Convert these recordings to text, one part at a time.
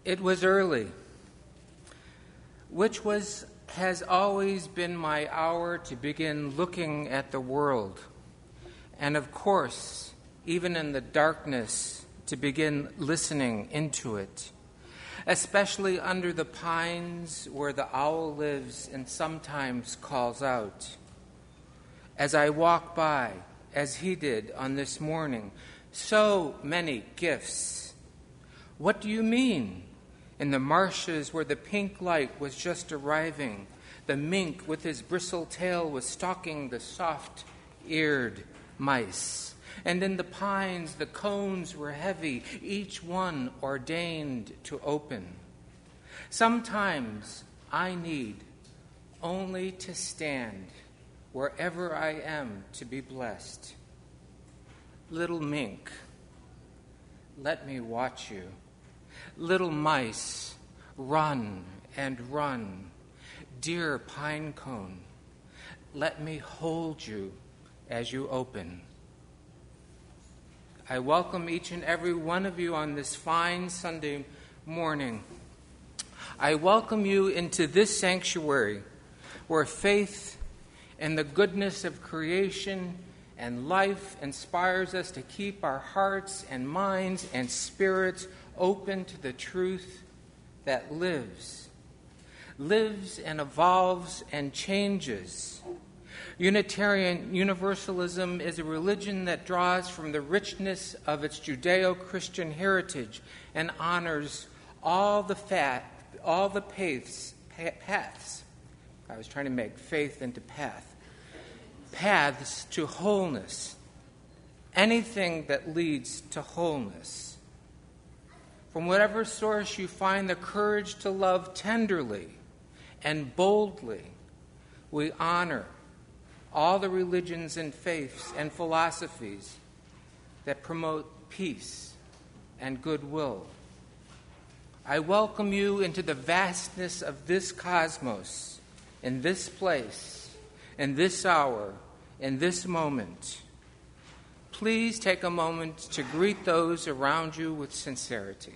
It was early, which has always been my hour to begin looking at the world, and of course, even in the darkness, to begin listening into it, especially under the pines where the owl lives and sometimes calls out. As I walk by, as he did on this morning, so many gifts. What do you mean? In the marshes where the pink light was just arriving, the mink with his bristled tail was stalking the soft-eared mice. And in the pines, the cones were heavy, each one ordained to open. Sometimes I need only to stand wherever I am to be blessed. Little mink, let me watch you. Little mice, run and run. Dear pine cone, let me hold you as you open. I welcome each and every one of you on this fine Sunday morning. I welcome you into this sanctuary where faith and the goodness of creation and life inspires us to keep our hearts and minds and spirits open to the truth that lives and evolves and changes. Unitarian Universalism is a religion that draws from the richness of its Judeo-Christian heritage and honors all the paths. I was trying to make faith into paths to wholeness. Anything that leads to wholeness. From whatever source you find the courage to love tenderly and boldly, we honor all the religions and faiths and philosophies that promote peace and goodwill. I welcome you into the vastness of this cosmos, in this place, in this hour, in this moment. Please take a moment to greet those around you with sincerity.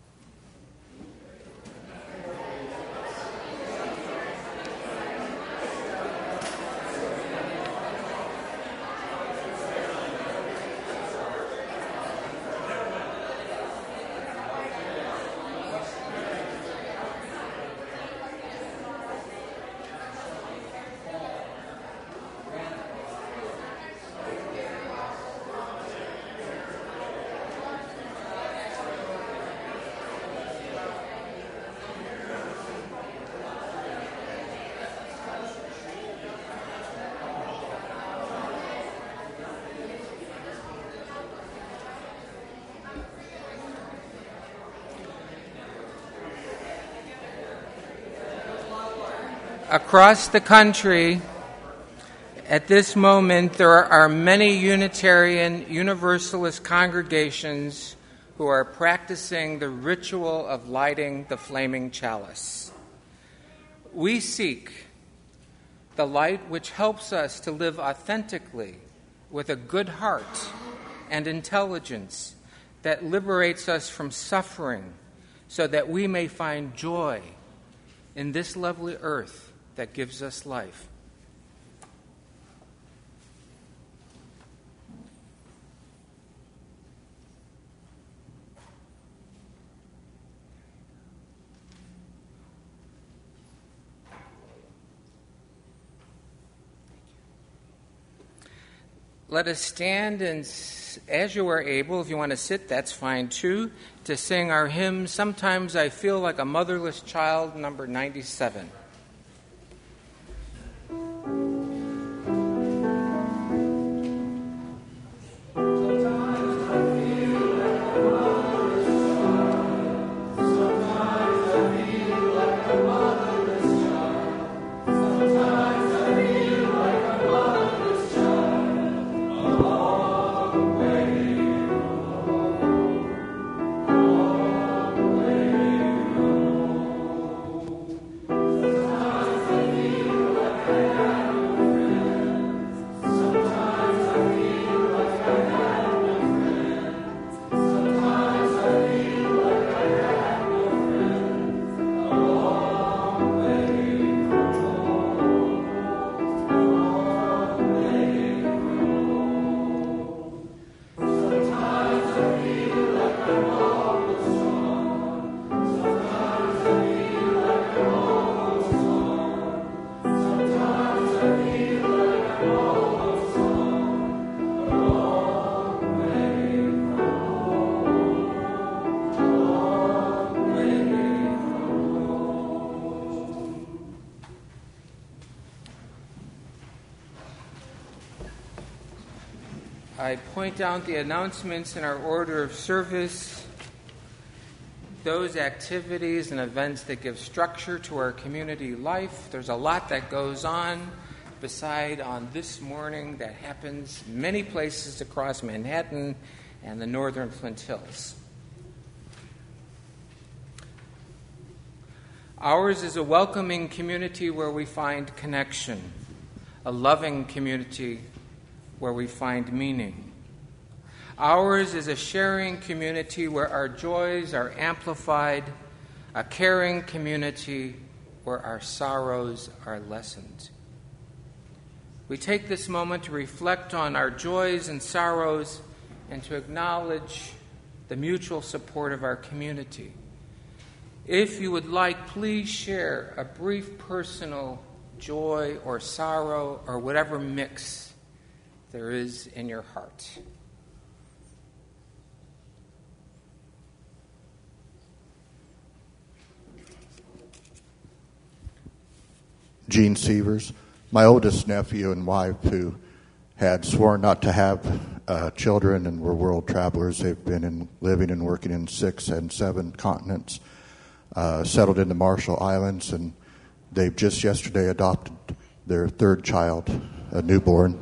Across the country, at this moment, there are many Unitarian Universalist congregations who are practicing the ritual of lighting the flaming chalice. We seek the light which helps us to live authentically with a good heart and intelligence that liberates us from suffering so that we may find joy in this lovely earth that gives us life. Let us stand, and as you are able, if you want to sit, that's fine too, to sing our hymn, Sometimes I Feel Like a Motherless Child, number 97. I point out the announcements in our order of service, those activities and events that give structure to our community life. There's a lot that goes on beside on this morning that happens many places across Manhattan and the northern Flint Hills. Ours is a welcoming community where we find connection, a loving community where we find meaning. Ours is a sharing community where our joys are amplified, a caring community where our sorrows are lessened. We take this moment to reflect on our joys and sorrows and to acknowledge the mutual support of our community. If you would like, please share a brief personal joy or sorrow or whatever mix there is in your heart. Gene Sievers, my oldest nephew and wife, who had sworn not to have children and were world travelers. They've been living and working in 6 and 7 continents, settled in the Marshall Islands, and they've just yesterday adopted their 3rd child, a newborn.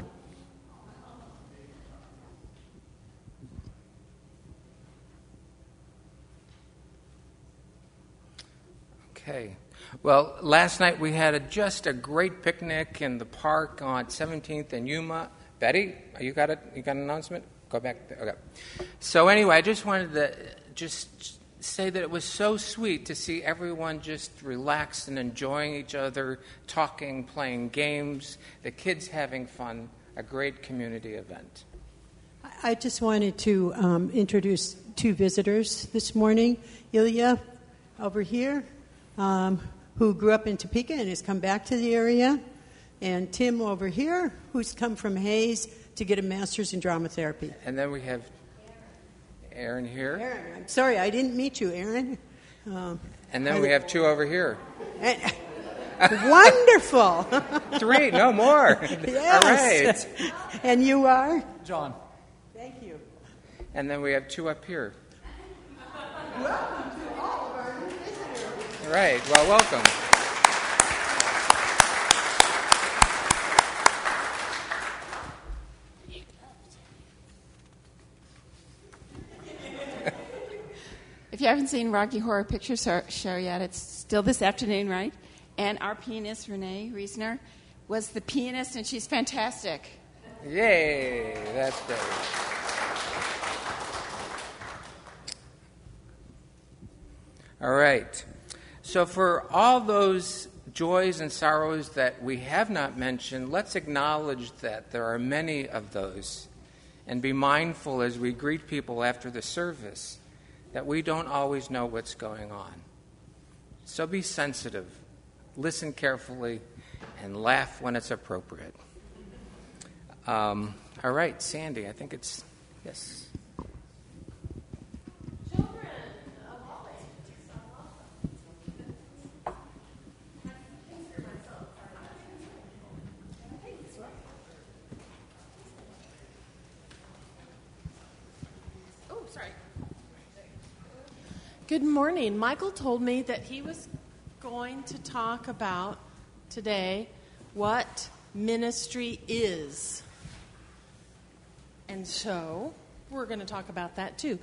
Okay. Well, last night we had just a great picnic in the park on 17th and Yuma. Betty, you got an announcement? Go back there. Okay. So anyway, I just wanted to say that it was so sweet to see everyone just relaxed and enjoying each other, talking, playing games, the kids having fun, a great community event. I just wanted to introduce 2 visitors this morning. Ilya, over here, who grew up in Topeka and has come back to the area, and Tim over here, who's come from Hayes to get a master's in drama therapy. And then we have Aaron here. Aaron, I'm sorry, I didn't meet you, Aaron. And then we have 2 over here. Wonderful. 3, no more. Yes. All right. And you are? John. Thank you. And then we have 2 up here. Welcome to all of our new visitors. All right. Well, welcome. If you haven't seen Rocky Horror Picture Show yet, it's still this afternoon, right? And our pianist, Renee Reisner, was the pianist, and she's fantastic. Yay, that's great. All right. So for all those joys and sorrows that we have not mentioned, let's acknowledge that there are many of those and be mindful as we greet people after the service that we don't always know what's going on. So be sensitive, listen carefully, and laugh when it's appropriate. All right, Sandy, I think it's, yes. Good morning. Michael told me that he was going to talk about today what ministry is. And so we're going to talk about that too.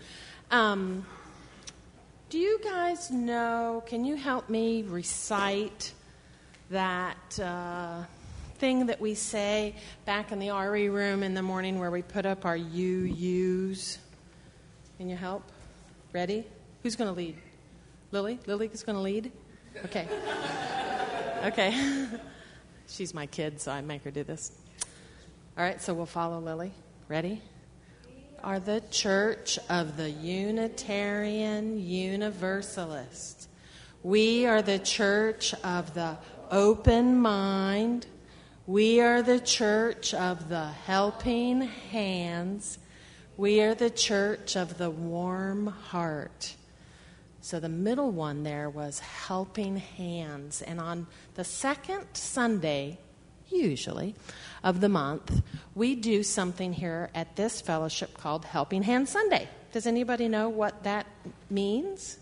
Do you guys know, can you help me recite that thing that we say back in the RE room in the morning where we put up our UUs? Can you help? Ready? Who's going to lead? Lily? Lily is going to lead? Okay. Okay. She's my kid, so I make her do this. All right, so we'll follow Lily. Ready? Are the Church of the Unitarian Universalist. We are the Church of the Open Mind. We are the Church of the Helping Hands. We are the Church of the Warm Heart. So the middle one there was Helping Hands. And on the second Sunday usually, of the month, we do something here at this fellowship called Helping Hand Sunday. Does anybody know what that means?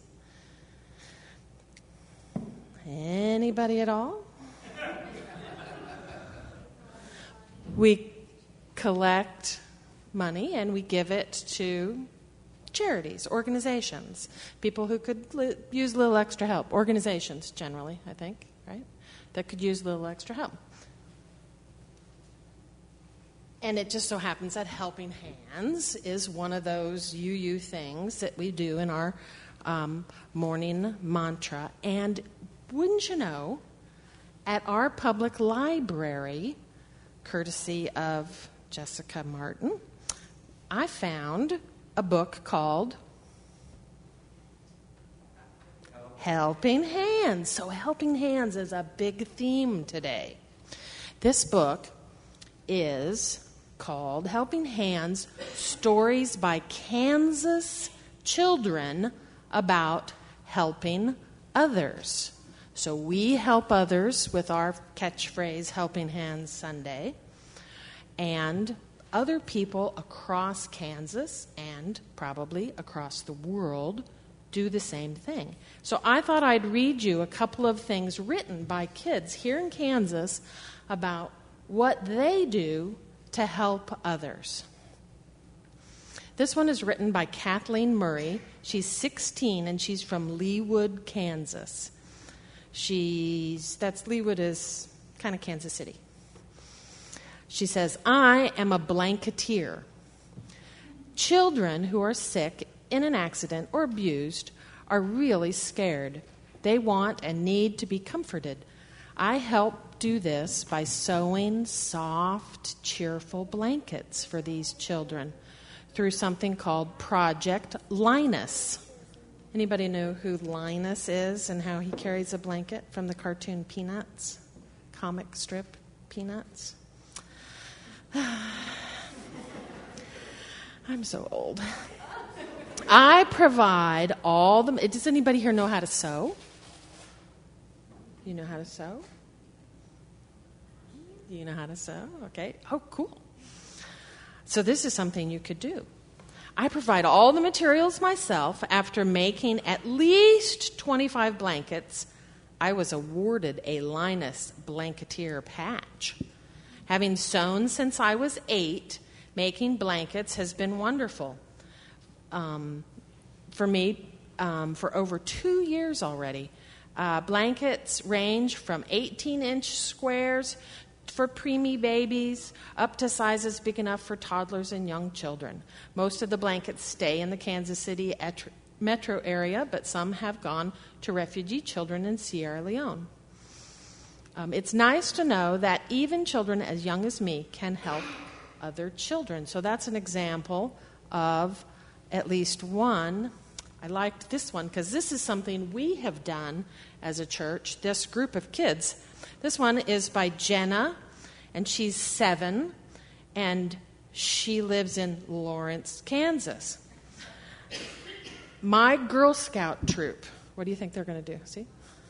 Anybody at all? We collect money and we give it to charities, organizations, people who could use a little extra help. Organizations, generally, I think, right? That could use a little extra help. And it just so happens that Helping Hands is one of those UU things that we do in our morning mantra. And wouldn't you know, at our public library, courtesy of Jessica Martin, I found a book called Helping Hands. So Helping Hands is a big theme today. This book is called Helping Hands, Stories by Kansas Children About Helping Others. So we help others with our catchphrase, Helping Hands Sunday. And other people across Kansas and probably across the world do the same thing. So I thought I'd read you a couple of things written by kids here in Kansas about what they do to help others. This one is written by Kathleen Murray. She's 16 and she's from Leawood, Kansas. Leawood is kind of Kansas City. She says, I am a blanketeer. Children who are sick in an accident or abused are really scared. They want and need to be comforted. I help do this by sewing soft, cheerful blankets for these children through something called Project Linus. Anybody know who Linus is and how he carries a blanket from the cartoon Peanuts, comic strip Peanuts? I'm so old. I provide all the... Does anybody here know how to sew? You know how to sew? You know how to sew? Okay. Oh, cool. So this is something you could do. I provide all the materials myself. After making at least 25 blankets, I was awarded a Linus Blanketeer patch. Having sewn since I was 8, making blankets has been wonderful. For me, for over 2 years already. Blankets range from 18-inch squares for preemie babies up to sizes big enough for toddlers and young children. Most of the blankets stay in the Kansas City metro area, but some have gone to refugee children in Sierra Leone. It's nice to know that even children as young as me can help other children. So that's an example of at least one. I liked this one because this is something we have done as a church, this group of kids. This one is by Jenna, and she's 7, and she lives in Lawrence, Kansas. My Girl Scout troop, what do you think they're going to do? See?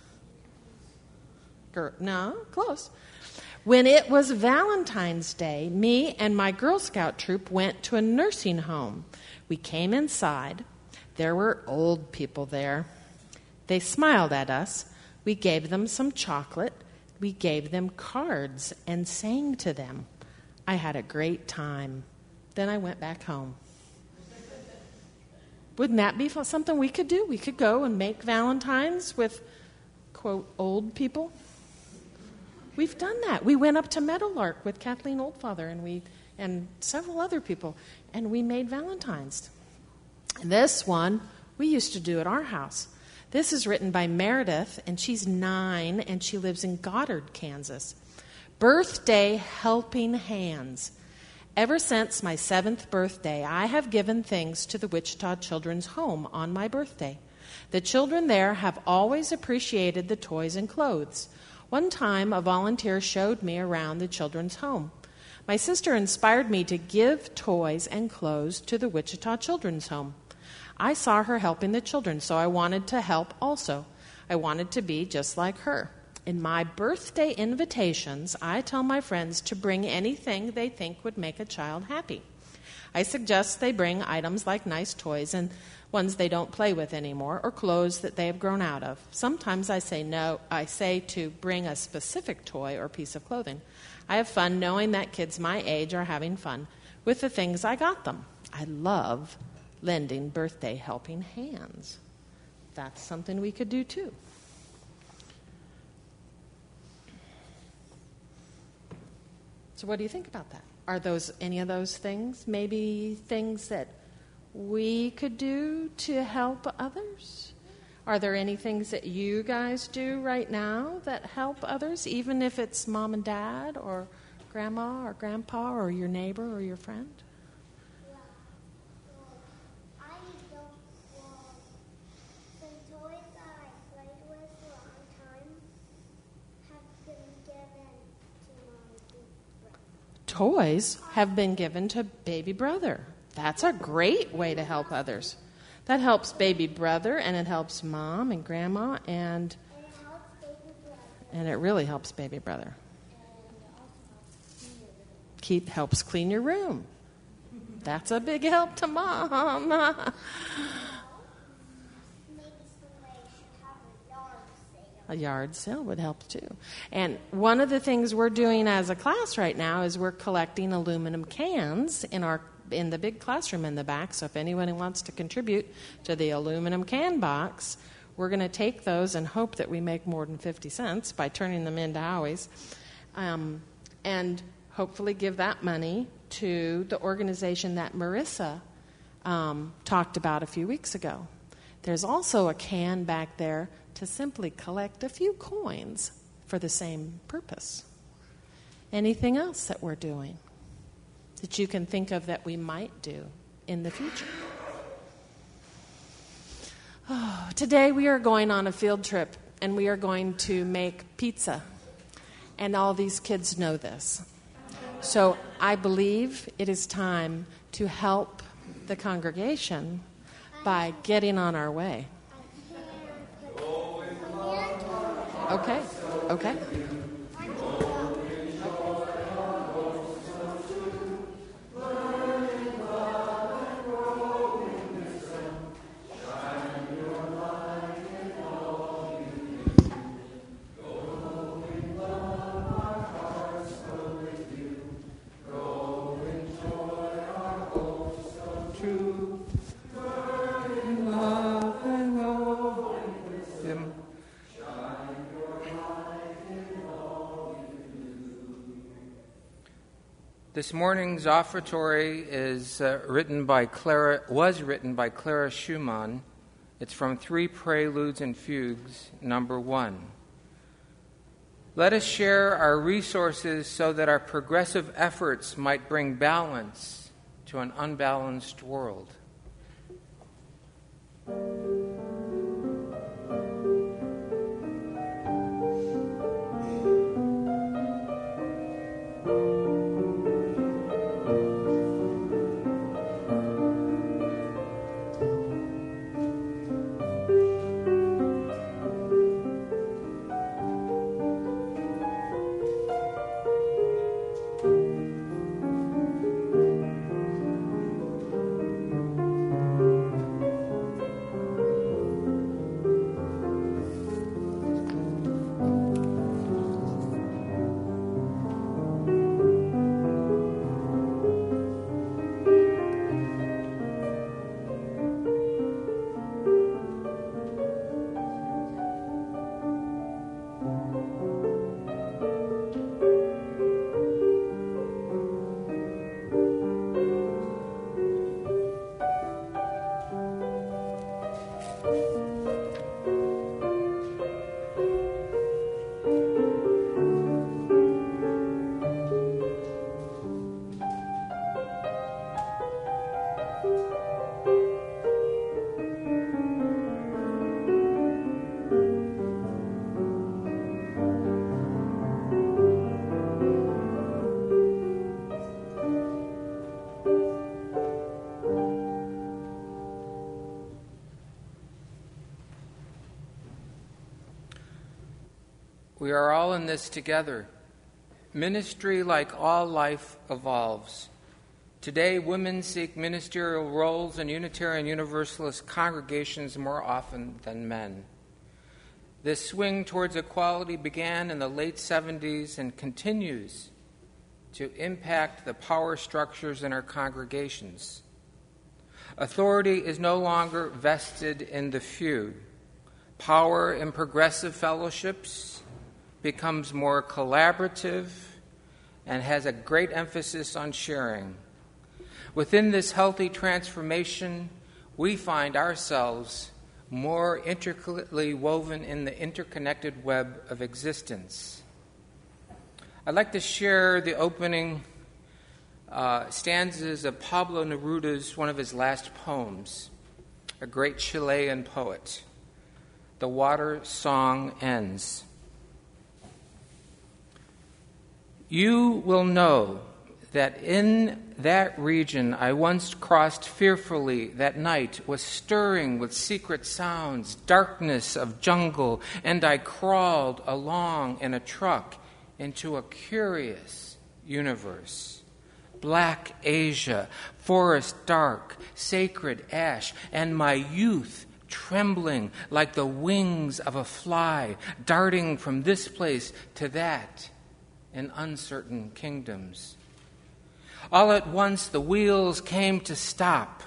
No, close. When it was Valentine's Day, me and my Girl Scout troop went to a nursing home. We came inside. There were old people there. They smiled at us. We gave them some chocolate. We gave them cards and sang to them. I had a great time. Then I went back home. Wouldn't that be something we could do? We could go and make Valentines with, quote, old people. We've done that. We went up to Meadowlark with Kathleen Oldfather and several other people, and we made Valentines. And this one we used to do at our house. This is written by Meredith, and she's 9, and she lives in Goddard, Kansas. Birthday Helping Hands. Ever since my 7th birthday, I have given things to the Wichita Children's Home on my birthday. The children there have always appreciated the toys and clothes. One time, a volunteer showed me around the children's home. My sister inspired me to give toys and clothes to the Wichita Children's Home. I saw her helping the children, so I wanted to help also. I wanted to be just like her. In my birthday invitations, I tell my friends to bring anything they think would make a child happy. I suggest they bring items like nice toys and ones they don't play with anymore, or clothes that they have grown out of. Sometimes I say to bring a specific toy or piece of clothing. I have fun knowing that kids my age are having fun with the things I got them. I love lending birthday helping hands. That's something we could do too. So what do you think about that? Are those any of those things maybe things that we could do to help others? Are there any things that you guys do right now that help others, even if it's mom and dad or grandma or grandpa or your neighbor or your friend? Yeah. I don't the toys that I played with for a long time have been given to my big brother. Toys have been given to baby brother. That's a great way to help others. That helps baby brother, and it helps mom and grandma, and it helps baby brother. and it really helps baby brother. Helps clean your room. That's a big help to mom. Maybe somebody should have a yard sale. A yard sale would help too. And one of the things we're doing as a class right now is we're collecting aluminum cans in the big classroom in the back. So if anyone wants to contribute to the aluminum can box, we're going to take those and hope that we make more than 50 cents by turning them into Howie's. And hopefully give that money to the organization that Marissa talked about a few weeks ago. There's also a can back there to simply collect a few coins for the same purpose. Anything else that we're doing that you can think of that we might do in the future? Today we are going on a field trip, and we are going to make pizza. And all these kids know this. So I believe it is time to help the congregation by getting on our way. Okay. This morning's offertory was written by Clara Schumann. It's from 3 Preludes and Fugues, number 1. Let us share our resources so that our progressive efforts might bring balance to an unbalanced world. We are all in this together. Ministry, like all life, evolves. Today, women seek ministerial roles in Unitarian Universalist congregations more often than men. This swing towards equality began in the late 70s and continues to impact the power structures in our congregations. Authority is no longer vested in the few. Power in progressive fellowships becomes more collaborative and has a great emphasis on sharing. Within this healthy transformation, we find ourselves more intricately woven in the interconnected web of existence. I'd like to share the opening stanzas of Pablo Neruda's one of his last poems, a great Chilean poet. The water song ends. You will know that in that region I once crossed fearfully, that night was stirring with secret sounds, darkness of jungle, and I crawled along in a truck into a curious universe. Black Asia, forest dark, sacred ash, and my youth trembling like the wings of a fly, darting from this place to that in uncertain kingdoms. All at once the wheels came to stop.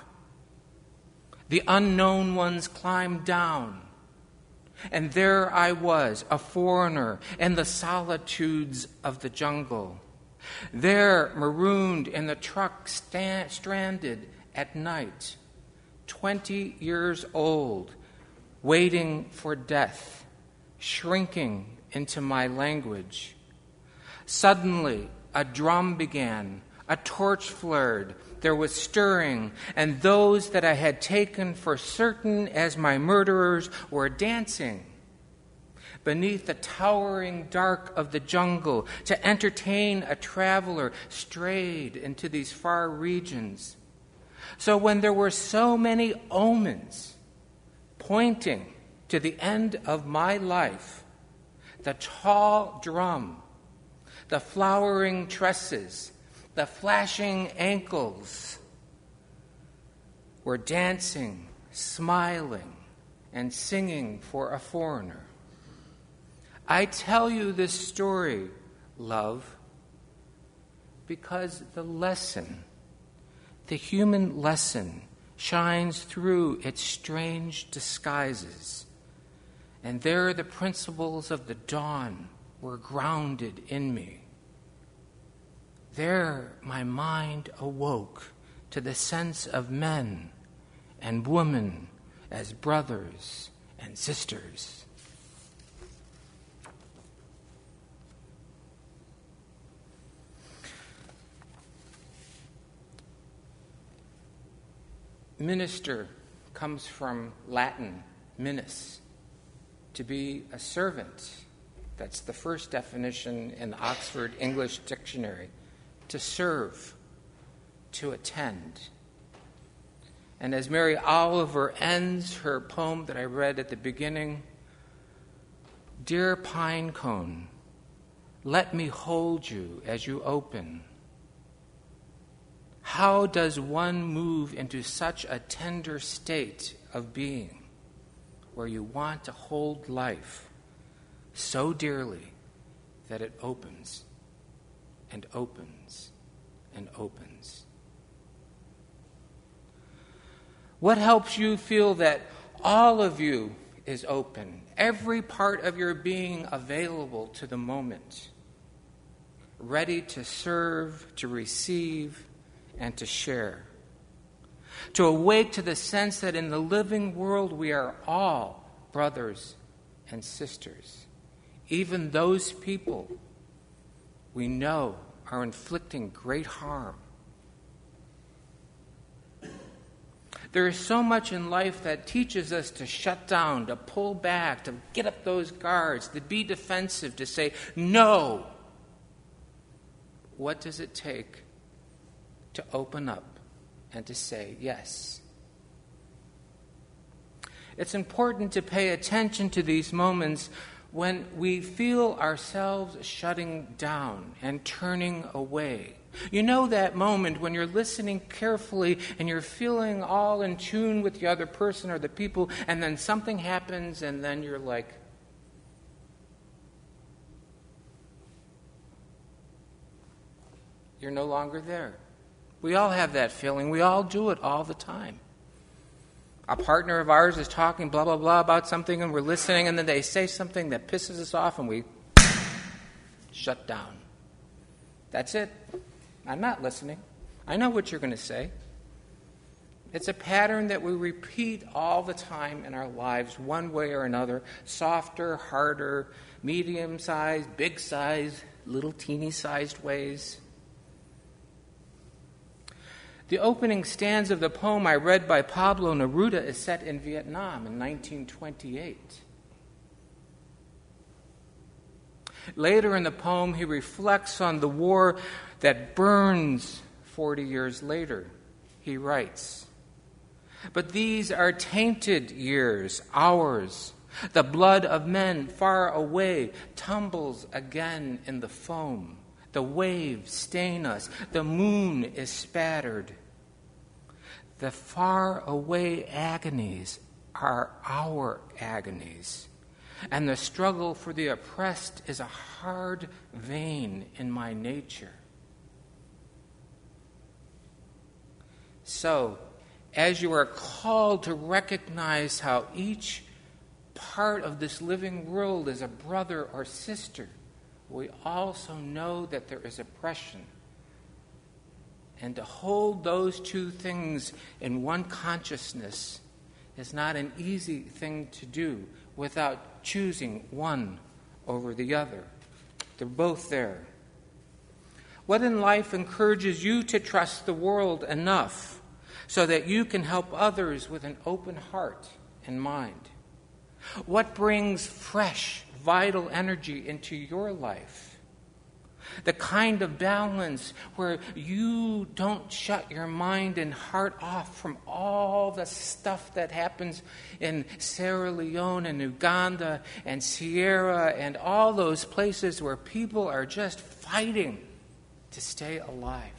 The unknown ones climbed down. And there I was, a foreigner in the solitudes of the jungle. There, marooned in the truck, stranded at night, 20 years old, waiting for death, shrinking into my language. Suddenly, a drum began, a torch flared, there was stirring, and those that I had taken for certain as my murderers were dancing beneath the towering dark of the jungle to entertain a traveler strayed into these far regions. So when there were so many omens pointing to the end of my life, the tall drum, the flowering tresses, the flashing ankles were dancing, smiling, and singing for a foreigner. I tell you this story, love, because the lesson, the human lesson, shines through its strange disguises. And there the principles of the dawn were grounded in me. There my mind awoke to the sense of men and women as brothers and sisters. Minister comes from Latin, minus, to be a servant. That's the first definition in the Oxford English Dictionary. To serve, to attend. And as Mary Oliver ends her poem that I read at the beginning, dear pine cone, let me hold you as you open. How does one move into such a tender state of being where you want to hold life so dearly that it opens and opens and opens? What helps you feel that all of you is open, every part of your being available to the moment, ready to serve, to receive, and to share? To awake to the sense that in the living world we are all brothers and sisters, even those people we know are inflicting great harm. There is so much in life that teaches us to shut down, to pull back, to get up those guards, to be defensive, to say no. What does it take to open up and to say yes? It's important to pay attention to these moments when we feel ourselves shutting down and turning away. You know that moment when you're listening carefully and you're feeling all in tune with the other person or the people, and then something happens and then you're like, you're no longer there. We all have that feeling. We all do it all the time. A partner of ours is talking blah, blah, blah about something, and we're listening, and then they say something that pisses us off, and we shut down. That's it. I'm not listening. I know what you're going to say. It's a pattern that we repeat all the time in our lives, one way or another. Softer, harder, medium-sized, big-sized, little teeny-sized ways. The opening stanza of the poem I read by Pablo Neruda is set in Vietnam in 1928. Later in the poem, he reflects on the war that burns 40 years later. He writes, "But these are tainted years, ours. The blood of men far away tumbles again in the foam. The waves stain us. The moon is spattered. The far-away agonies are our agonies, and the struggle for the oppressed is a hard vein in my nature." So, as you are called to recognize how each part of this living world is a brother or sister, we also know that there is oppression. And to hold those two things in one consciousness is not an easy thing to do without choosing one over the other. They're both there. What in life encourages you to trust the world enough so that you can help others with an open heart and mind? What brings fresh, vital energy into your life? The kind of balance where you don't shut your mind and heart off from all the stuff that happens in Sierra Leone and Uganda and Sierra and all those places where people are just fighting to stay alive.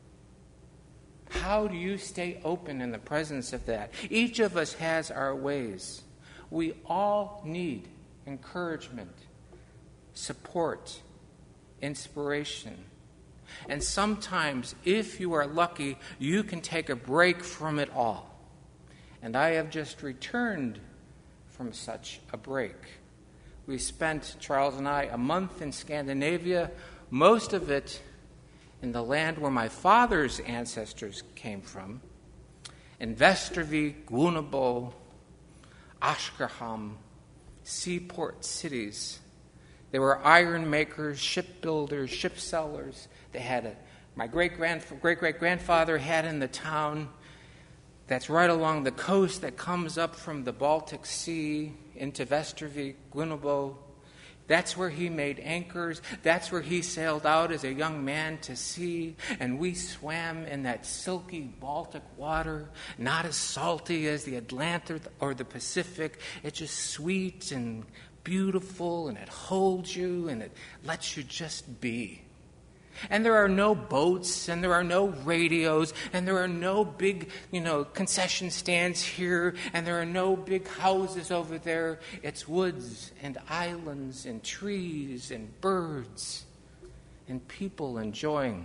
How do you stay open in the presence of that? Each of us has our ways. We all need encouragement, support, inspiration. And sometimes, if you are lucky, you can take a break from it all. And I have just returned from such a break. We spent, Charles and I, a month in Scandinavia, most of it in the land where my father's ancestors came from, in Västervik, Gunnebo, Oskarshamn, seaport cities. They were iron makers, shipbuilders, ship sellers. They had my great-great-grandfather had in the town that's right along the coast that comes up from the Baltic Sea into Västervik, Gunnebo. That's where he made anchors. That's where he sailed out as a young man to sea. And we swam in that silky Baltic water, not as salty as the Atlantic or the Pacific. It's just sweet and beautiful, and it holds you, and it lets you just be. And there are no boats, and there are no radios, and there are no big, concession stands here, and there are no big houses over there. It's woods and islands and trees and birds and people enjoying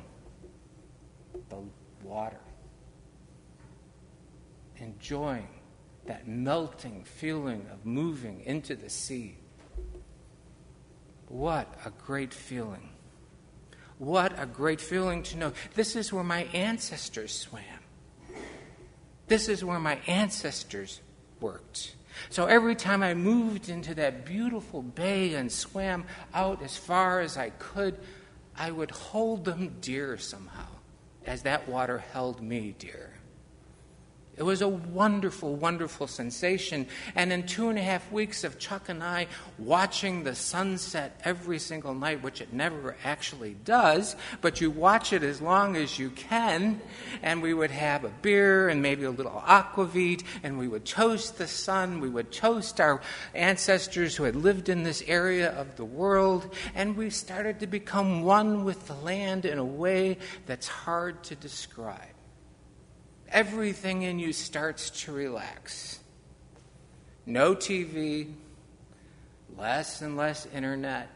the water, enjoying that melting feeling of moving into the sea. What a great feeling. What a great feeling to know this is where my ancestors swam. This is where my ancestors worked. So every time I moved into that beautiful bay and swam out as far as I could, I would hold them dear somehow, as that water held me dear. It was a wonderful, wonderful sensation. And in 2.5 weeks of Chuck and I watching the sunset every single night, which it never actually does, but you watch it as long as you can, and we would have a beer and maybe a little aquavit, and we would toast the sun, we would toast our ancestors who had lived in this area of the world, and we started to become one with the land in a way that's hard to describe. Everything in you starts to relax. No TV, less and less internet,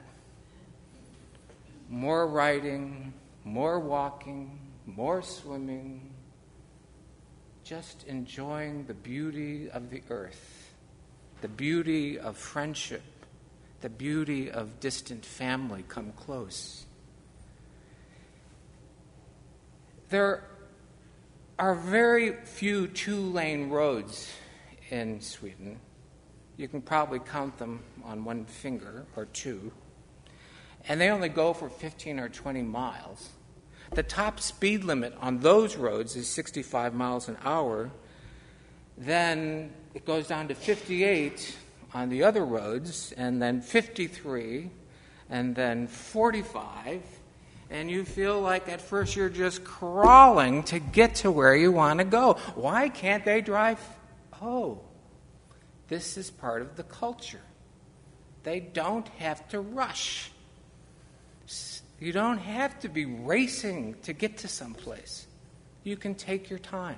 more writing, more walking, more swimming, just enjoying the beauty of the earth, the beauty of friendship, the beauty of distant family come close. There are very few two-lane roads in Sweden. You can probably count them on one finger or two. And they only go for 15 or 20 miles. The top speed limit on those roads is 65 miles an hour. Then it goes down to 58 on the other roads, and then 53, and then 45. And you feel like at first you're just crawling to get to where you want to go. Why can't they drive? Oh, this is part of the culture. They don't have to rush. You don't have to be racing to get to someplace. You can take your time.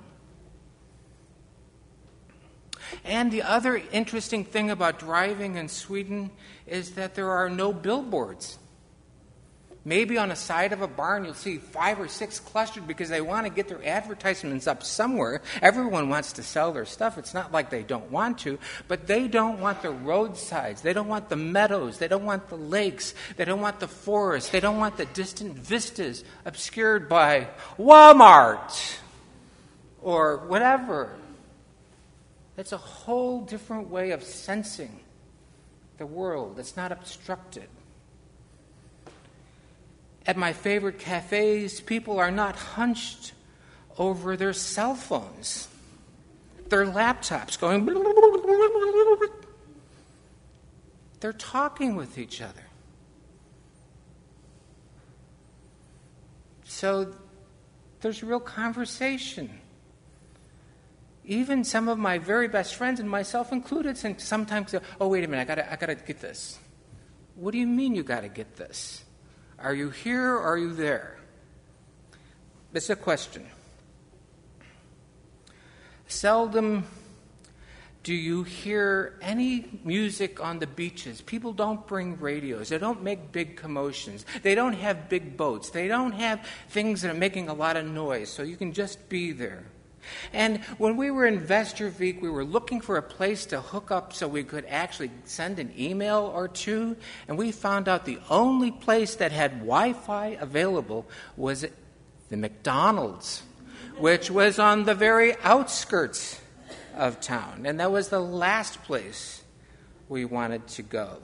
And the other interesting thing about driving in Sweden is that there are no billboards. Maybe on the side of a barn you'll see 5 or 6 clustered because they want to get their advertisements up somewhere. Everyone wants to sell their stuff. It's not like they don't want to, but they don't want the roadsides. They don't want the meadows. They don't want the lakes. They don't want the forests. They don't want the distant vistas obscured by Walmart or whatever. It's a whole different way of sensing the world. It's not obstructed. At my favorite cafes, people are not hunched over their cell phones, their laptops going. They're talking with each other. So there's real conversation. Even some of my very best friends, and myself included, sometimes say, "Oh, wait a minute, I gotta get this." What do you mean you gotta get this? Are you here or are you there? It's a question. Seldom do you hear any music on the beaches. People don't bring radios. They don't make big commotions. They don't have big boats. They don't have things that are making a lot of noise, so you can just be there. And when we were in Västervik, we were looking for a place to hook up so we could actually send an email or two, and we found out the only place that had Wi-Fi available was the McDonald's, which was on the very outskirts of town, and that was the last place we wanted to go.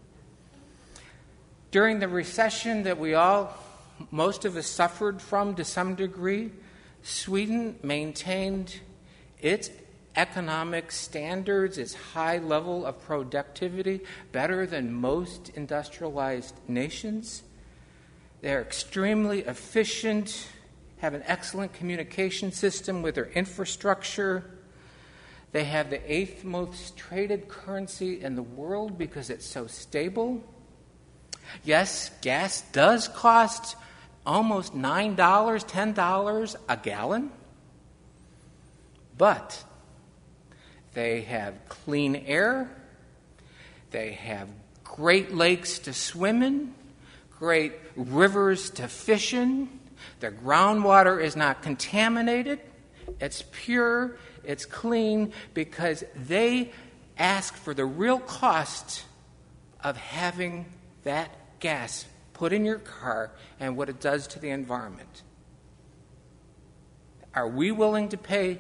During the recession that most of us suffered from to some degree, Sweden maintained its economic standards, its high level of productivity, better than most industrialized nations. They're extremely efficient, have an excellent communication system with their infrastructure. They have the 8th most traded currency in the world because it's so stable. Yes, gas does cost almost $9, $10 a gallon. But they have clean air. They have great lakes to swim in, great rivers to fish in. Their groundwater is not contaminated. It's pure, it's clean, because they ask for the real cost of having that gas put in your car and what it does to the environment. Are we willing to pay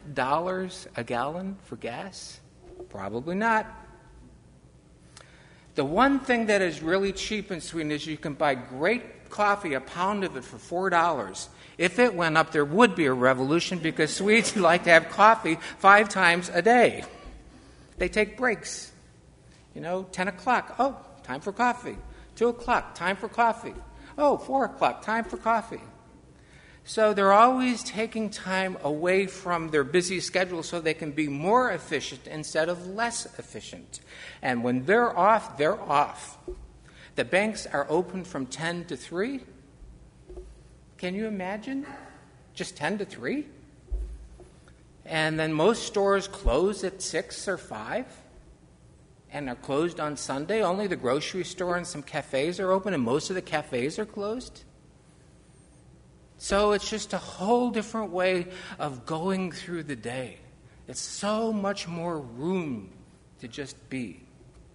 $9 a gallon for gas? Probably not. The one thing that is really cheap in Sweden is you can buy great coffee, a pound of it, for $4. If it went up, there would be a revolution because Swedes like to have coffee 5 times a day. They take breaks. 10 o'clock, oh, time for coffee. 2 o'clock, time for coffee. Oh, 4 o'clock, time for coffee. So they're always taking time away from their busy schedule so they can be more efficient instead of less efficient. And when they're off, they're off. The banks are open from 10 to 3. Can you imagine? Just 10 to 3? And then most stores close at 6 or 5 and are closed on Sunday. Only the grocery store and some cafes are open, and most of the cafes are closed. So it's just a whole different way of going through the day. It's so much more room to just be.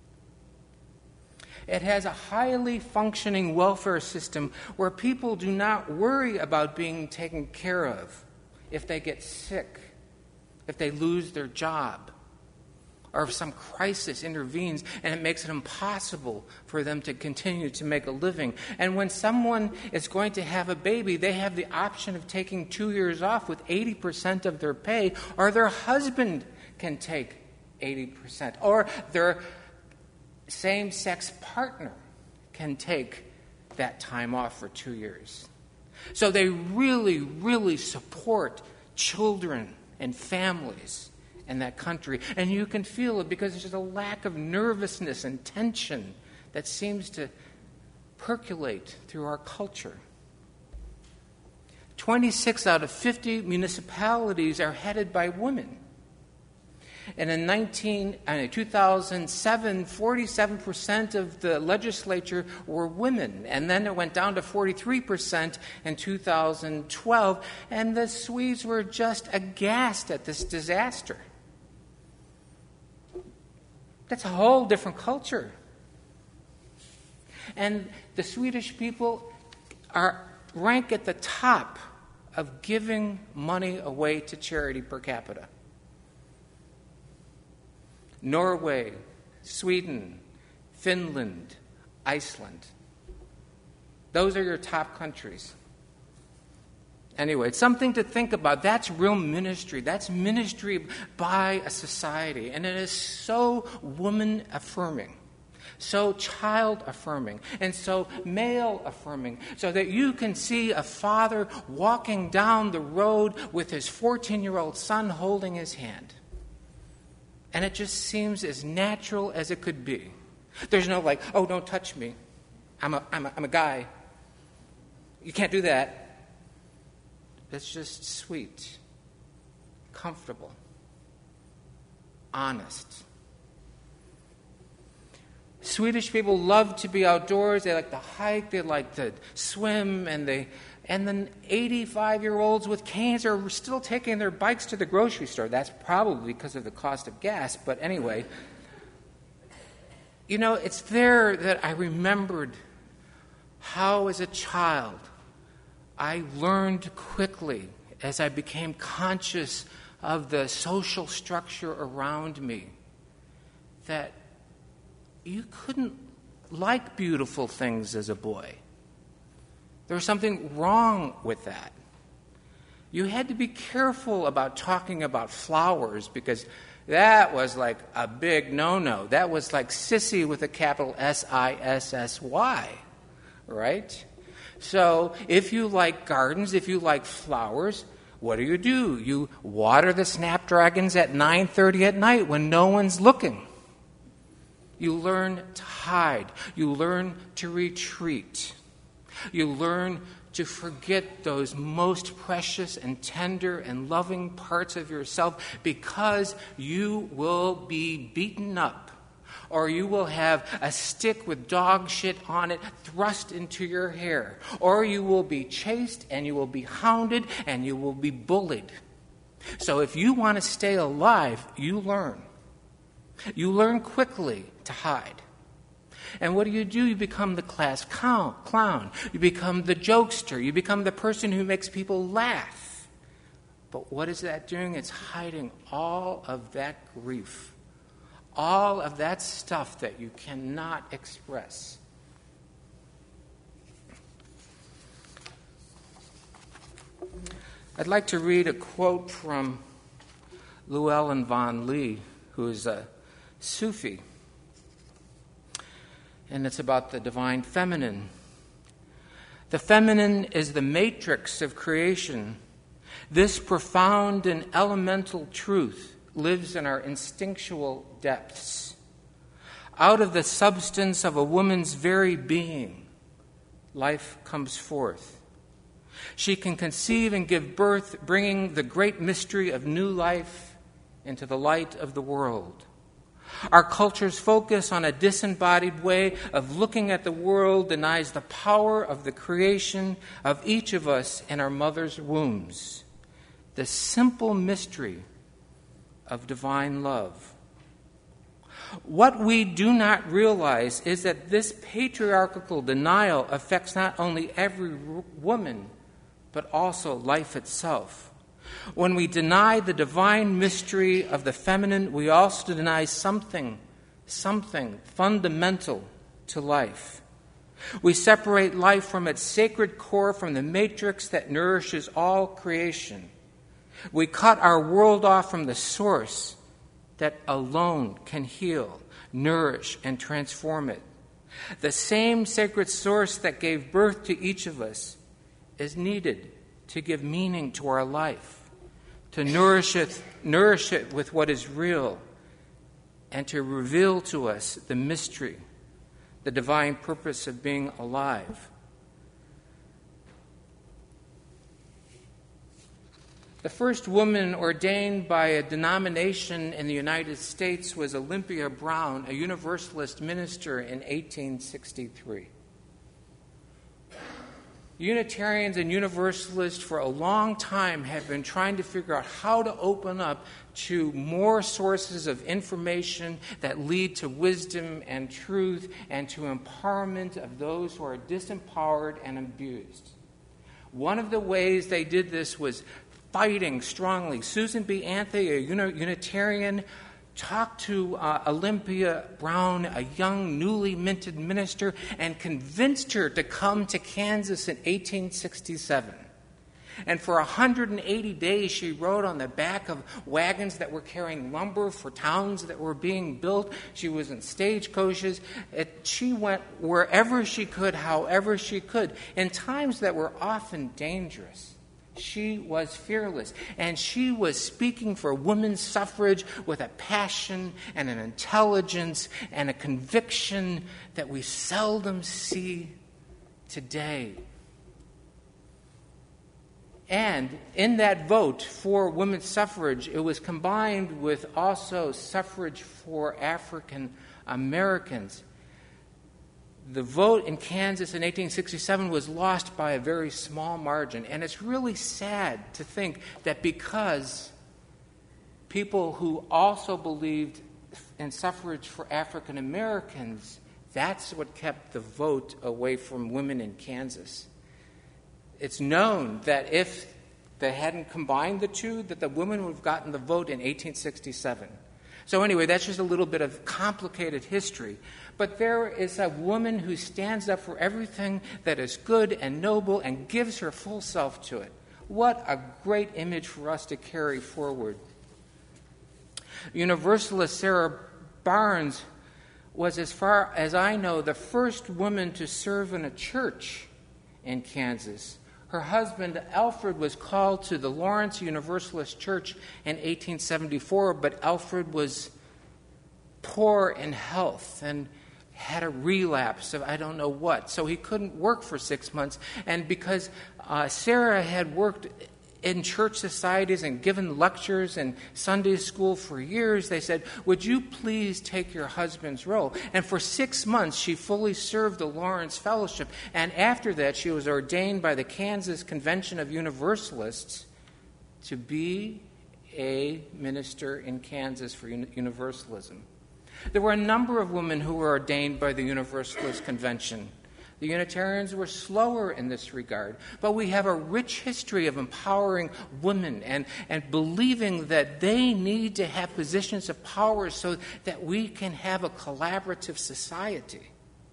It has a highly functioning welfare system where people do not worry about being taken care of if they get sick, if they lose their job, or if some crisis intervenes and it makes it impossible for them to continue to make a living. And when someone is going to have a baby, they have the option of taking 2 years off with 80% of their pay, or their husband can take 80%, or their same-sex partner can take that time off for 2 years. So they really, really support children and families in that country. And you can feel it because there's a lack of nervousness and tension that seems to percolate through our culture. 26 out of 50 municipalities are headed by women. And in 2007, 47% of the legislature were women. And then it went down to 43% in 2012. And the Swedes were just aghast at this disaster. That's a whole different culture. And the Swedish people rank at the top of giving money away to charity per capita. Norway, Sweden, Finland, Iceland. Those are your top countries. Anyway, it's something to think about. That's real ministry. That's ministry by a society. And it is so woman-affirming, so child-affirming, and so male-affirming, so that you can see a father walking down the road with his 14-year-old son holding his hand. And it just seems as natural as it could be. There's no like, oh, don't touch me. I'm a guy. You can't do that. It's just sweet, comfortable, honest. Swedish people love to be outdoors. They like to hike. They like to swim. And then 85-year-olds with canes are still taking their bikes to the grocery store. That's probably because of the cost of gas. But anyway, it's there that I remembered how, as a child, I learned quickly as I became conscious of the social structure around me that you couldn't like beautiful things as a boy. There was something wrong with that. You had to be careful about talking about flowers because that was like a big no-no. That was like sissy with a capital S-I-S-S-Y, right? So if you like gardens, if you like flowers, what do? You water the snapdragons at 9:30 at night when no one's looking. You learn to hide. You learn to retreat. You learn to forget those most precious and tender and loving parts of yourself because you will be beaten up. Or you will have a stick with dog shit on it thrust into your hair. Or you will be chased and you will be hounded and you will be bullied. So if you want to stay alive, you learn. You learn quickly to hide. And what do? You become the class clown. You become the jokester. You become the person who makes people laugh. But what is that doing? It's hiding all of that grief. all of that stuff that you cannot express. I'd like to read a quote from Llewellyn Vaughan Lee, who is a Sufi, and it's about the divine feminine. The feminine is the matrix of creation. This profound and elemental truth lives in our instinctual depths. Out of the substance of a woman's very being, life comes forth. She can conceive and give birth, bringing the great mystery of new life into the light of the world. Our culture's focus on a disembodied way of looking at the world denies the power of the creation of each of us in our mother's wombs, the simple mystery of divine love. What we do not realize is that this patriarchal denial affects not only every woman, but also life itself. When we deny the divine mystery of the feminine, we also deny something fundamental to life. We separate life from its sacred core, from the matrix that nourishes all creation. We cut our world off from the source that alone can heal, nourish, and transform it. The same sacred source that gave birth to each of us is needed to give meaning to our life, to nourish it with what is real, and to reveal to us the mystery, the divine purpose of being alive. The first woman ordained by a denomination in the United States was Olympia Brown, a Universalist minister in 1863. Unitarians and Universalists for a long time have been trying to figure out how to open up to more sources of information that lead to wisdom and truth and to empowerment of those who are disempowered and abused. One of the ways they did this was fighting strongly. Susan B. Anthony, a Unitarian, talked to Olympia Brown, a young, newly minted minister, and convinced her to come to Kansas in 1867. And for 180 days, she rode on the back of wagons that were carrying lumber for towns that were being built. She was in stagecoaches. She went wherever she could, however she could, in times that were often dangerous. She was fearless, and she was speaking for women's suffrage with a passion and an intelligence and a conviction that we seldom see today. And in that vote for women's suffrage, it was combined with also suffrage for African Americans. The vote in Kansas in 1867 was lost by a very small margin. And it's really sad to think that because people who also believed in suffrage for African Americans, that's what kept the vote away from women in Kansas. It's known that if they hadn't combined the two, that the women would have gotten the vote in 1867. So anyway, that's just a little bit of complicated history. But there is a woman who stands up for everything that is good and noble and gives her full self to it. What a great image for us to carry forward. Universalist Sarah Barnes was, as far as I know, the first woman to serve in a church in Kansas. Her husband, Alfred, was called to the Lawrence Universalist Church in 1874, but Alfred was poor in health and had a relapse of I don't know what, so he couldn't work for 6 months. And because Sarah had worked in church societies and given lectures in Sunday school for years, they said, would you please take your husband's role? And for 6 months, she fully served the Lawrence Fellowship. And after that, she was ordained by the Kansas Convention of Universalists to be a minister in Kansas for Universalism. There were a number of women who were ordained by the Universalist Convention. The Unitarians were slower in this regard, but we have a rich history of empowering women and believing that they need to have positions of power so that we can have a collaborative society.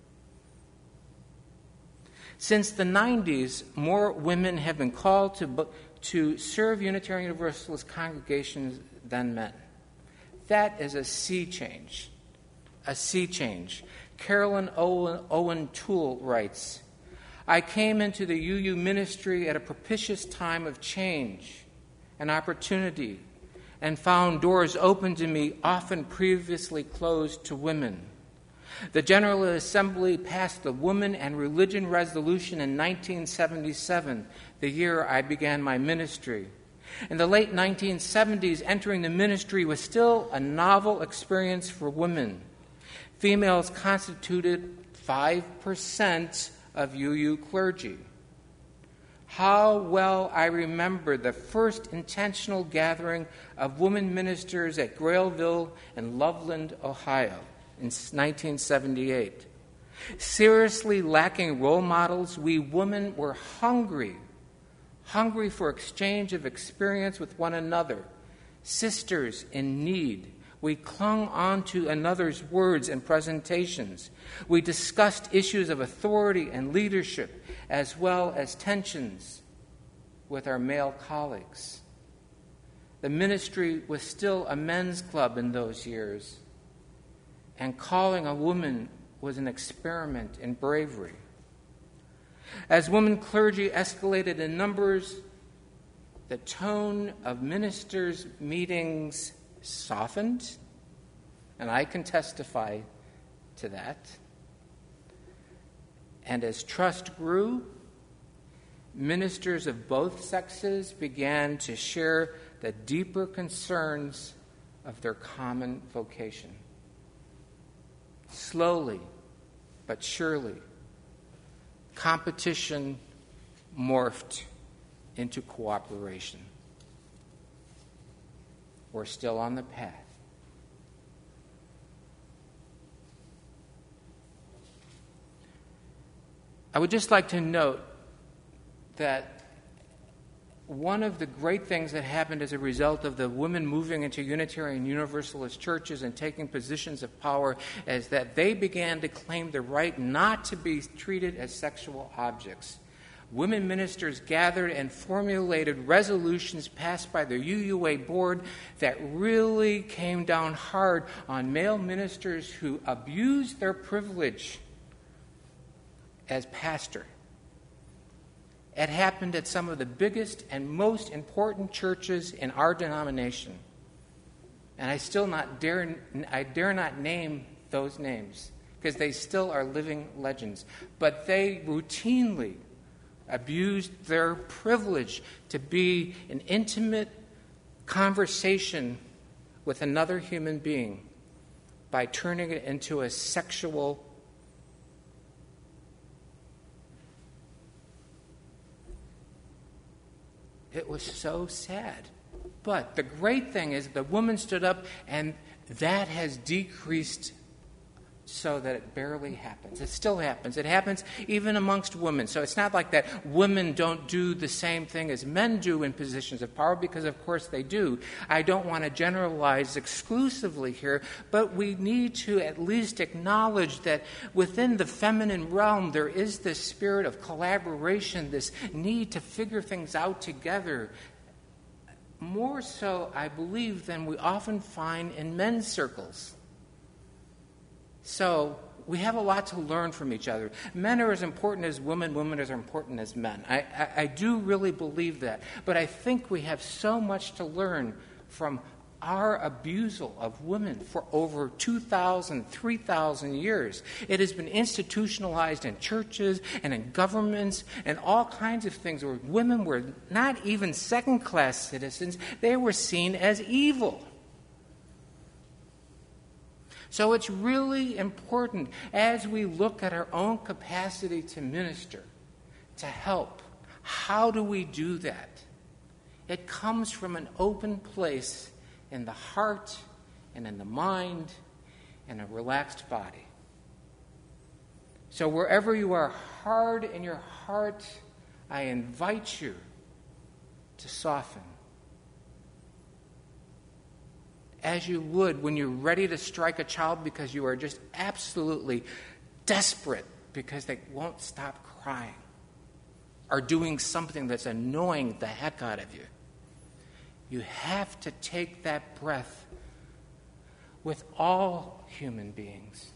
Since the 90s, more women have been called to serve Unitarian Universalist congregations than men. That is a sea change. A sea change. Carolyn Owen Toole writes, I came into the UU ministry at a propitious time of change and opportunity and found doors open to me often previously closed to women. The General Assembly passed the Woman and Religion Resolution in 1977, the year I began my ministry. In the late 1970s, entering the ministry was still a novel experience for women. Females constituted 5% of UU clergy. How well I remember the first intentional gathering of women ministers at Grailville in Loveland, Ohio, in 1978. Seriously lacking role models, we women were hungry for exchange of experience with one another, sisters in need. We clung on to another's words and presentations. We discussed issues of authority and leadership, as well as tensions with our male colleagues. The ministry was still a men's club in those years, and calling a woman was an experiment in bravery. As women clergy escalated in numbers, the tone of ministers' meetings softened, and I can testify to that. And as trust grew, ministers of both sexes began to share the deeper concerns of their common vocation. Slowly but surely, competition morphed into cooperation. We're still on the path. I would just like to note that one of the great things that happened as a result of the women moving into Unitarian Universalist churches and taking positions of power is that they began to claim the right not to be treated as sexual objects. Women ministers gathered and formulated resolutions passed by the UUA board that really came down hard on male ministers who abused their privilege as pastor. It happened at some of the biggest and most important churches in our denomination. And I dare not name those names because they still are living legends. But they routinely abused their privilege to be an intimate conversation with another human being by turning it into a sexual. It was so sad. But the great thing is the woman stood up, and that has decreased so that it barely happens. It still happens. It happens even amongst women. So it's not like that women don't do the same thing as men do in positions of power, because of course they do. I don't want to generalize exclusively here, but we need to at least acknowledge that within the feminine realm there is this spirit of collaboration, this need to figure things out together. More so, I believe, than we often find in men's circles. So we have a lot to learn from each other. Men are as important as women. Women are as important as men. I do really believe that. But I think we have so much to learn from our abusal of women for over 2,000, 3,000 years. It has been institutionalized in churches and in governments and all kinds of things where women were not even second-class citizens. They were seen as evil. So it's really important as we look at our own capacity to minister, to help. How do we do that? It comes from an open place in the heart and in the mind and a relaxed body. So wherever you are hard in your heart, I invite you to soften. As you would when you're ready to strike a child because you are just absolutely desperate because they won't stop crying or doing something that's annoying the heck out of you. You have to take that breath with all human beings.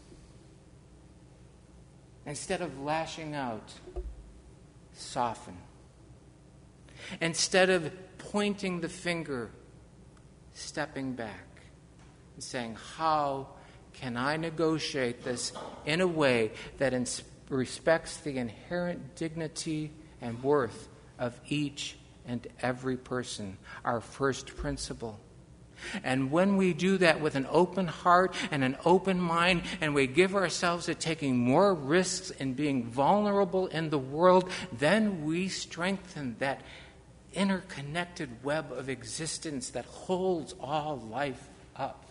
Instead of lashing out, soften. Instead of pointing the finger, stepping back and saying, how can I negotiate this in a way that respects the inherent dignity and worth of each and every person, our first principle. And when we do that with an open heart and an open mind, and we give ourselves to taking more risks and being vulnerable in the world, then we strengthen that interconnected web of existence that holds all life up.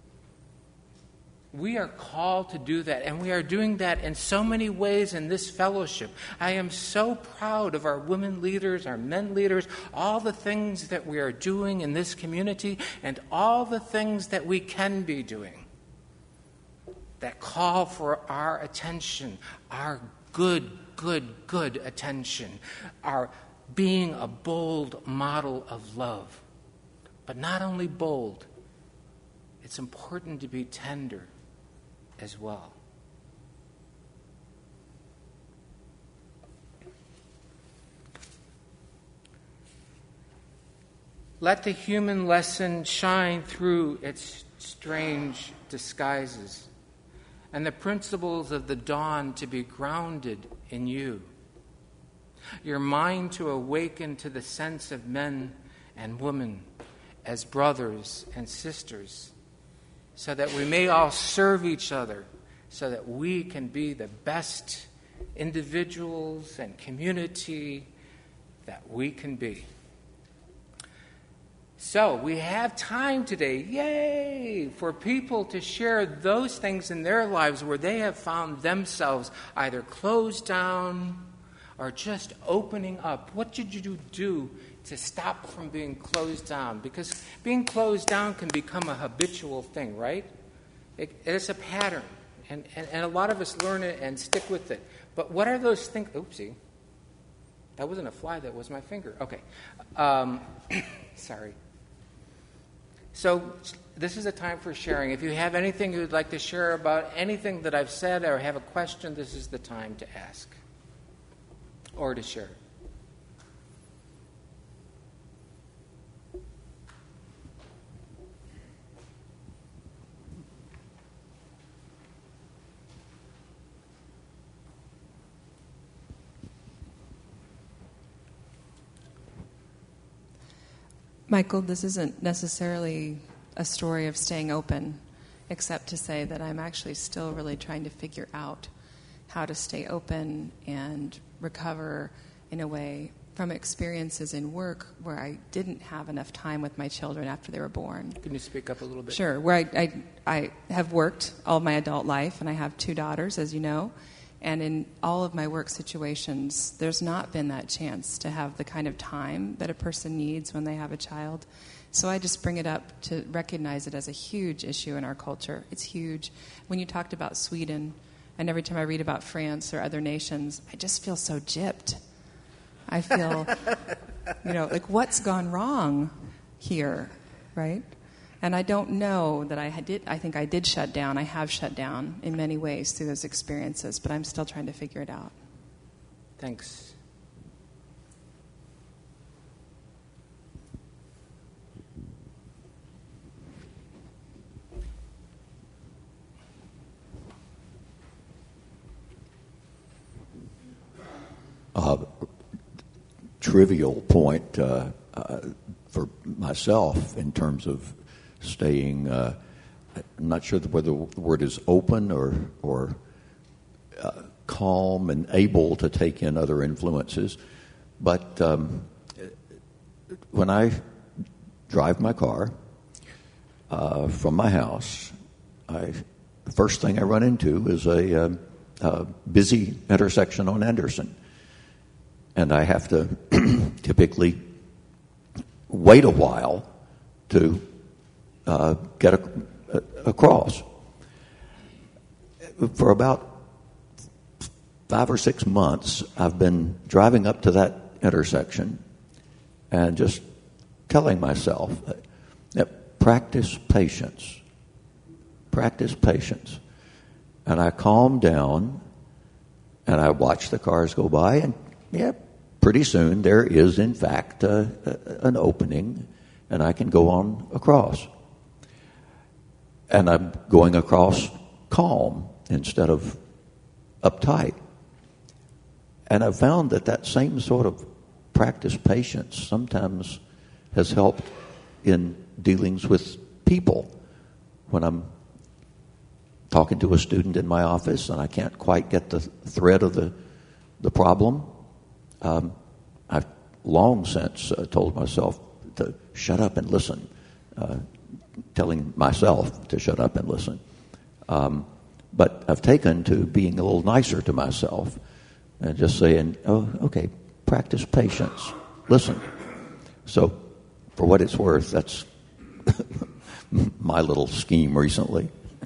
We are called to do that, and we are doing that in so many ways in this fellowship. I am so proud of our women leaders, our men leaders, all the things that we are doing in this community, and all the things that we can be doing that call for our attention, our good attention, our being a bold model of love. But not only bold, it's important to be tender as well. Let the human lesson shine through its strange disguises, and the principles of the dawn to be grounded in you. Your mind to awaken to the sense of men and women as brothers and sisters, so that we may all serve each other, so that we can be the best individuals and community that we can be. So we have time today, yay, for people to share those things in their lives where they have found themselves either closed down or just opening up. What did you do to stop from being closed down? Because being closed down can become a habitual thing, right? It's a pattern, and a lot of us learn it and stick with it. But what are those things? Oopsie. That wasn't a fly, that was my finger. Okay. Sorry. So this is a time for sharing. If you have anything you would like to share about anything that I've said or have a question, this is the time to ask or to share. Michael, this isn't necessarily a story of staying open, except to say that I'm actually still really trying to figure out how to stay open and recover in a way from experiences in work where I didn't have enough time with my children after they were born. Can you speak up a little bit? Sure. Where I have worked all of my adult life, and I have 2 daughters, as you know. And in all of my work situations, there's not been that chance to have the kind of time that a person needs when they have a child. So I just bring it up to recognize it as a huge issue in our culture. It's huge. When you talked about Sweden, and every time I read about France or other nations, I just feel so gypped. I feel, like what's gone wrong here, right? And I don't know that I think I did shut down. I have shut down in many ways through those experiences, but I'm still trying to figure it out. Thanks. Trivial point for myself in terms of staying, I'm not sure whether the word is open or calm and able to take in other influences. But when I drive my car from my house, the first thing I run into is a busy intersection on Anderson. And I have to typically wait a while to get across. For about 5 or 6 months, I've been driving up to that intersection and just telling myself that practice patience. Practice patience. And I calm down and I watch the cars go by, and pretty soon there is, in fact, an opening, and I can go on across. And I'm going across calm instead of uptight. And I've found that same sort of practice patience sometimes has helped in dealings with people. When I'm talking to a student in my office and I can't quite get the thread of the problem, I've long since told myself to shut up and listen, telling myself to shut up and listen. But I've taken to being a little nicer to myself and just saying, oh, okay, practice patience, listen. So for what it's worth, that's my little scheme recently.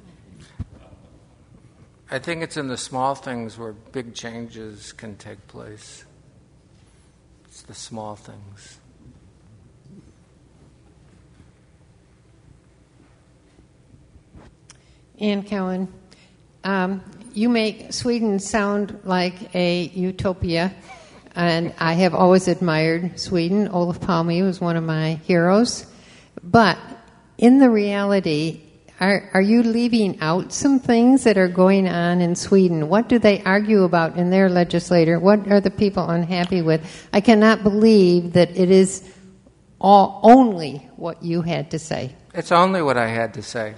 I think it's in the small things where big changes can take place. It's the small things. Ann Cowan, you make Sweden sound like a utopia, and I have always admired Sweden. Olof Palme was one of my heroes. But in the reality, are you leaving out some things that are going on in Sweden? What do they argue about in their legislature? What are the people unhappy with? I cannot believe that it is only what you had to say. It's only what I had to say.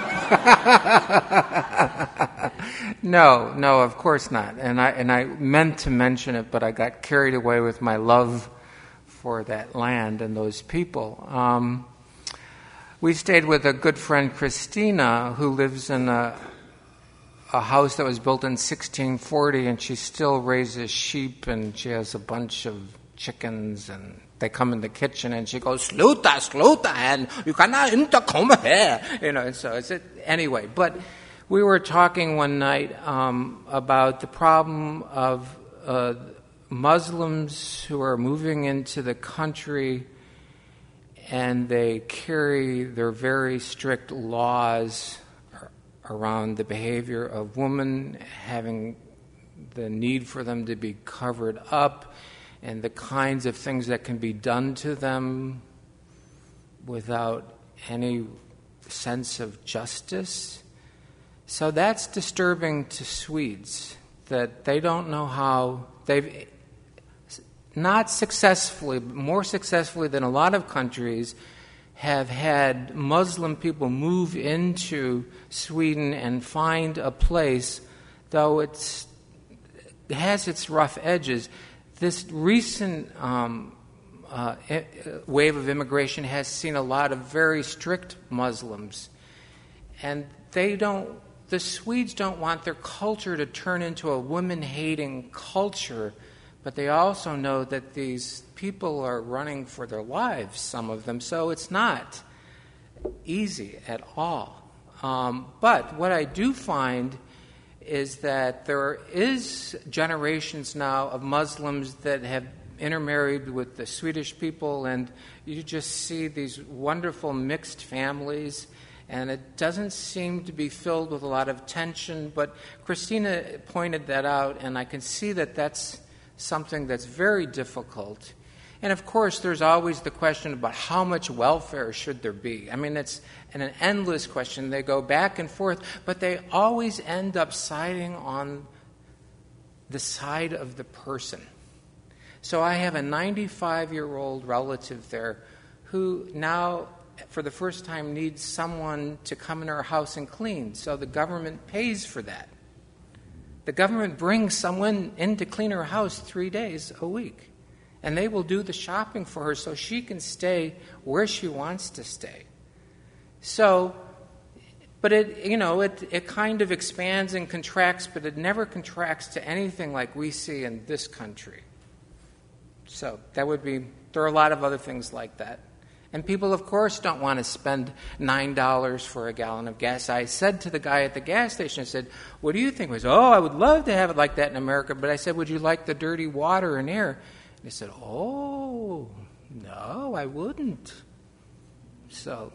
No, of course not. And I meant to mention it, but I got carried away with my love for that land and those people. We stayed with a good friend, Christina, who lives in a house that was built in 1640, and she still raises sheep, and she has a bunch of chickens, and they come in the kitchen, and she goes, sluta, and you cannot come here. And so it's anyway. But we were talking one night about the problem of Muslims who are moving into the country, and they carry their very strict laws around the behavior of women, having the need for them to be covered up, and the kinds of things that can be done to them without any sense of justice. So that's disturbing to Swedes, that they don't know how they've not successfully, more successfully than a lot of countries, have had Muslim people move into Sweden and find a place, though it has its rough edges. This recent wave of immigration has seen a lot of very strict Muslims, and the Swedes don't want their culture to turn into a women-hating culture, but they also know that these people are running for their lives, some of them, so it's not easy at all. But what I do find is that there is generations now of Muslims that have intermarried with the Swedish people, and you just see these wonderful mixed families, and it doesn't seem to be filled with a lot of tension, but Christina pointed that out, and I can see that that's something that's very difficult. And of course, there's always the question about how much welfare should there be. I mean, it's an endless question. They go back and forth, but they always end up siding on the side of the person. So I have a 95-year-old relative there who now, for the first time, needs someone to come in her house and clean. So the government pays for that. The government brings someone in to clean her house 3 days a week. And they will do the shopping for her so she can stay where she wants to stay. So, But it kind of expands and contracts, but it never contracts to anything like we see in this country. So there are a lot of other things like that. And people, of course, don't want to spend $9 for a gallon of gas. I said to the guy at the gas station, I said, what do you think? He said, I would love to have it like that in America. But I said, would you like the dirty water and air? And he said, no, I wouldn't. So...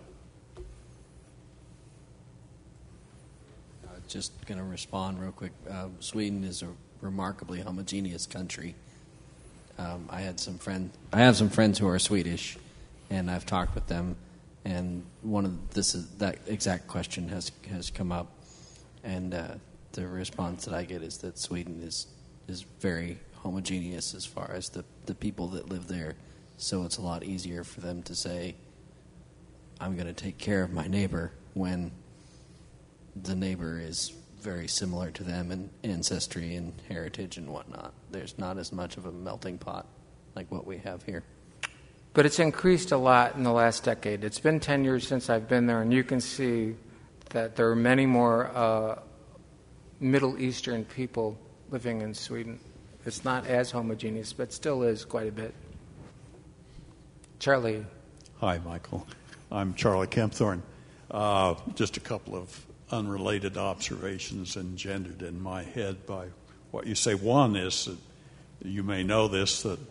Just going to respond real quick. Sweden is a remarkably homogeneous country. I have some friends who are Swedish, and I've talked with them, and that exact question has come up, and the response that I get is that Sweden is very homogeneous as far as the people that live there. So it's a lot easier for them to say, I'm going to take care of my neighbor when the neighbor is very similar to them in ancestry and heritage and whatnot. There's not as much of a melting pot like what we have here. But it's increased a lot in the last decade. It's been 10 years since I've been there, and you can see that there are many more Middle Eastern people living in Sweden. It's not as homogeneous, but still is quite a bit. Charlie. Hi, Michael. I'm Charlie Kempthorne. Just a couple of unrelated observations engendered in my head by what you say. One is that you may know this, that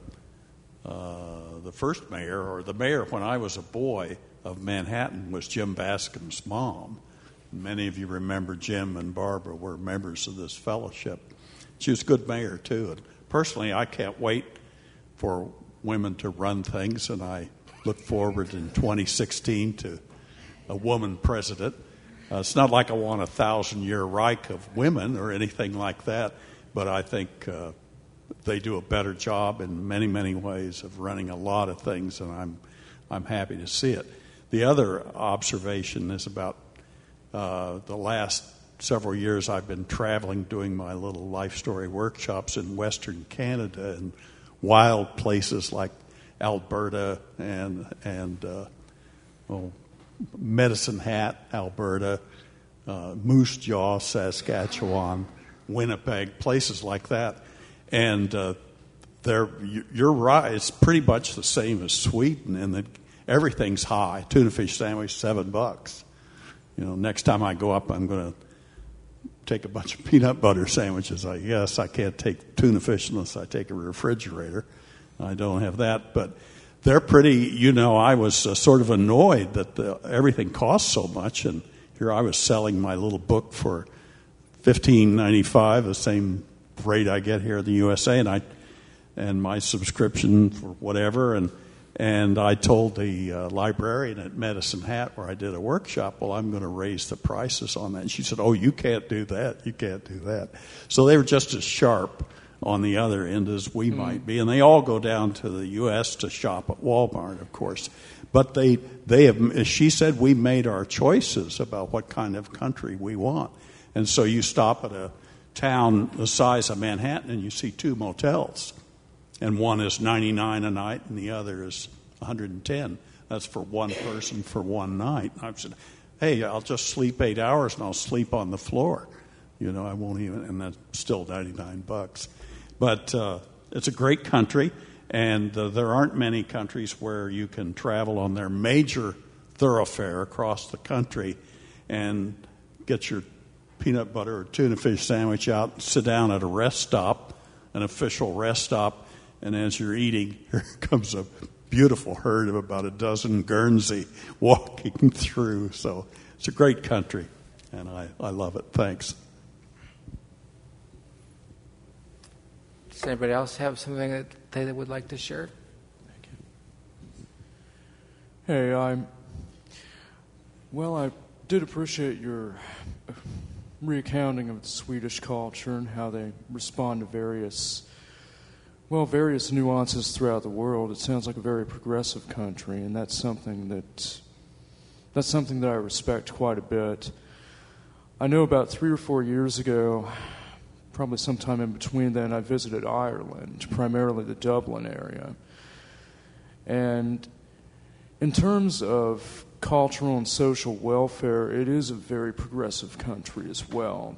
the first mayor, or the mayor when I was a boy of Manhattan, was Jim Bascom's mom. Many of you remember Jim and Barbara were members of this fellowship. She was a good mayor, too. And personally, I can't wait for women to run things, and I look forward in 2016 to a woman president. It's not like I want a 1,000-year Reich of women or anything like that, but I think they do a better job in many, many ways of running a lot of things, and I'm happy to see it. The other observation is about the last several years I've been traveling, doing my little life story workshops in Western Canada and wild places like Alberta and Medicine Hat, Alberta, Moose Jaw, Saskatchewan, Winnipeg, places like that. And you're right, it's pretty much the same as Sweden in that everything's high. Tuna fish sandwich, $7. Next time I go up, I'm going to take a bunch of peanut butter sandwiches. I guess I can't take tuna fish unless I take a refrigerator. I don't have that, but they're pretty, I was sort of annoyed that everything costs so much, and here I was selling my little book for $15.95, the same rate I get here in the USA, and my subscription for whatever, and I told the librarian at Medicine Hat where I did a workshop, well, I'm going to raise the prices on that. And she said, you can't do that, you can't do that. So they were just as sharp on the other end as we might be. And they all go down to the U.S. to shop at Walmart, of course. But they have, as she said, we made our choices about what kind of country we want. And so you stop at a town the size of Manhattan and you see two motels. And one is $99 a night and the other is $110. That's for one person for one night. I said, hey, I'll just sleep 8 hours and I'll sleep on the floor. I won't even, and that's still $99. But it's a great country, and there aren't many countries where you can travel on their major thoroughfare across the country and get your peanut butter or tuna fish sandwich out, sit down at a rest stop, an official rest stop, and as you're eating, here comes a beautiful herd of about a dozen Guernsey walking through. So it's a great country, and I love it. Thanks. Does anybody else have something that they would like to share? Thank you. Hey, I did appreciate your recounting of the Swedish culture and how they respond to various nuances throughout the world. It sounds like a very progressive country, and that's something that I respect quite a bit. I know about 3 or 4 years ago, probably sometime in between then, I visited Ireland, primarily the Dublin area. And in terms of cultural and social welfare, it is a very progressive country as well.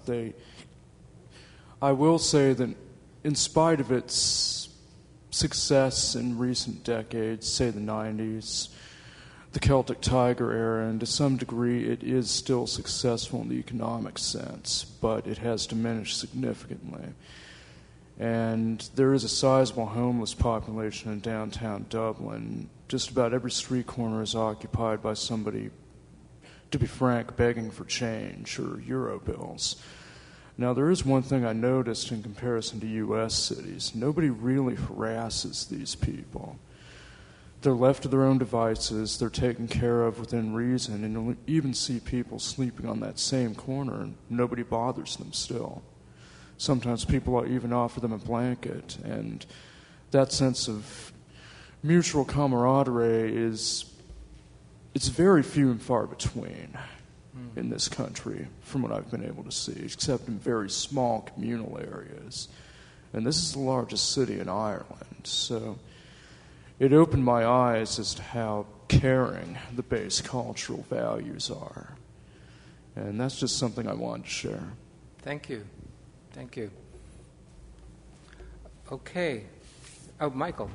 I will say that in spite of its success in recent decades, say the 90s, the Celtic Tiger era, and to some degree it is still successful in the economic sense, but it has diminished significantly. And there is a sizable homeless population in downtown Dublin. Just about every street corner is occupied by somebody, to be frank, begging for change or euro bills. Now, there is one thing I noticed in comparison to U.S. cities. Nobody really harasses these people. They're left to their own devices. They're taken care of within reason. And you'll even see people sleeping on that same corner, and nobody bothers them still. Sometimes people even offer them a blanket. And that sense of mutual camaraderie it's very few and far between in this country, from what I've been able to see, except in very small communal areas. And this is the largest city in Ireland, so it opened my eyes as to how caring the base cultural values are. And that's just something I wanted to share. Thank you. Thank you. Okay. Oh, Michael.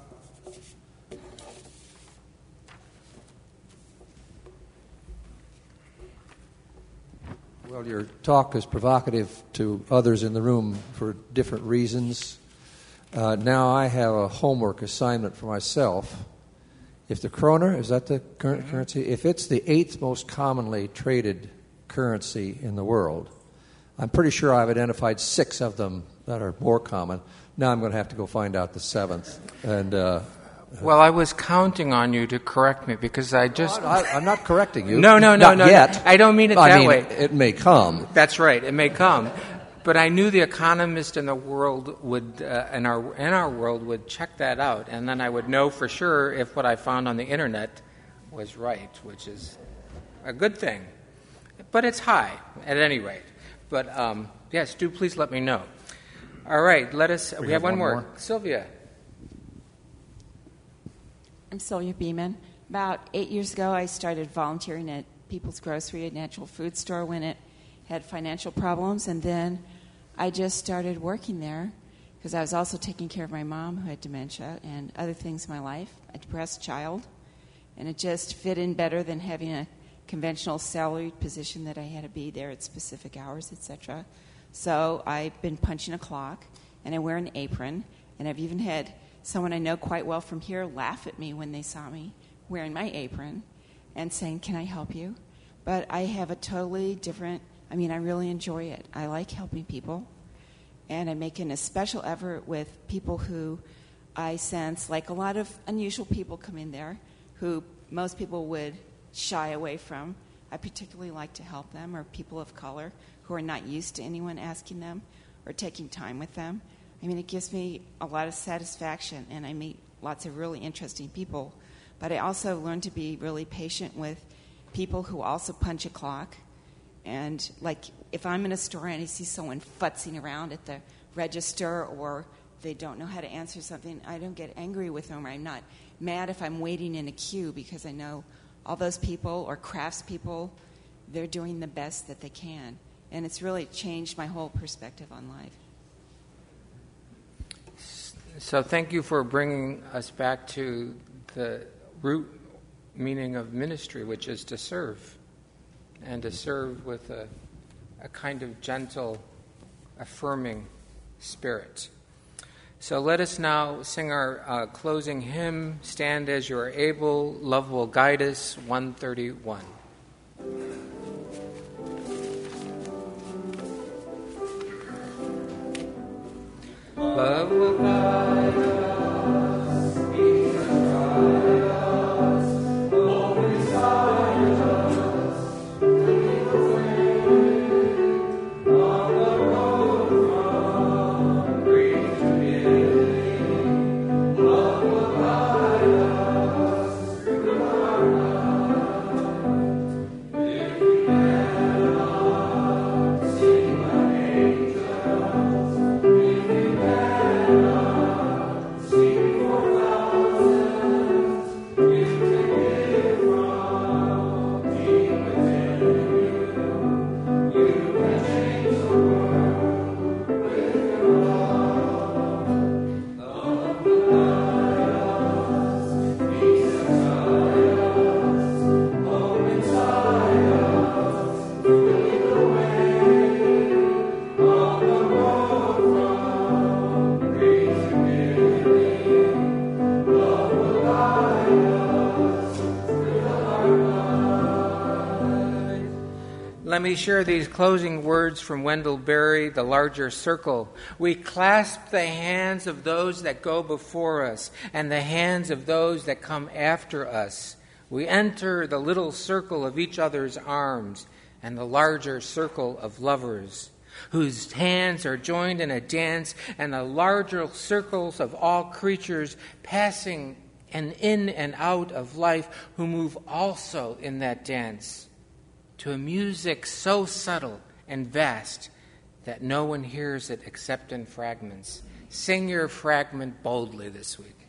Well, your talk is provocative to others in the room for different reasons. Now I have a homework assignment for myself. If the kroner, is that the current currency? If it's the 8th most commonly traded currency in the world, I'm pretty sure I've identified 6 of them that are more common. Now I'm going to have to go find out the 7th. And well, I was counting on you to correct me because I just... I'm not correcting you. No. Not yet. I don't mean it that way. It may come. That's right. It may come. But I knew the economist in the world would, in our world, would check that out, and then I would know for sure if what I found on the internet was right, which is a good thing. But it's high, at any rate. But yes, do please let me know. All right, we have one more. Sylvia. I'm Sylvia Beeman. About 8 years ago, I started volunteering at People's Grocery, a natural food store, when it had financial problems, and then I just started working there because I was also taking care of my mom who had dementia and other things in my life, a depressed child, and it just fit in better than having a conventional salaried position that I had to be there at specific hours, etc. So I've been punching a clock, and I wear an apron, and I've even had someone I know quite well from here laugh at me when they saw me wearing my apron and saying, "Can I help you?" But I have a totally different, I really enjoy it. I like helping people, and I'm making a special effort with people who I sense, like a lot of unusual people come in there who most people would shy away from. I particularly like to help them, or people of color who are not used to anyone asking them or taking time with them. It gives me a lot of satisfaction, and I meet lots of really interesting people. But I also learn to be really patient with people who also punch a clock. And, like, if I'm in a store and I see someone futzing around at the register or they don't know how to answer something, I don't get angry with them. I'm not mad if I'm waiting in a queue because I know all those people or craftspeople, they're doing the best that they can. And it's really changed my whole perspective on life. So thank you for bringing us back to the root meaning of ministry, which is to serve, and to serve with a kind of gentle, affirming spirit. So let us now sing our closing hymn, Stand As You Are Able, Love Will Guide Us, 131. Love will guide us, peace and trials, always guide us, lead the way on the road from grief to healing. Love will guide us through our lives. If we cannot see an angel, if we cannot me share these closing words from Wendell Berry, The Larger Circle. We clasp the hands of those that go before us and the hands of those that come after us. We enter the little circle of each other's arms and the larger circle of lovers, whose hands are joined in a dance, and the larger circles of all creatures passing and in and out of life, who move also in that dance, to a music so subtle and vast that no one hears it except in fragments. Sing your fragment boldly this week.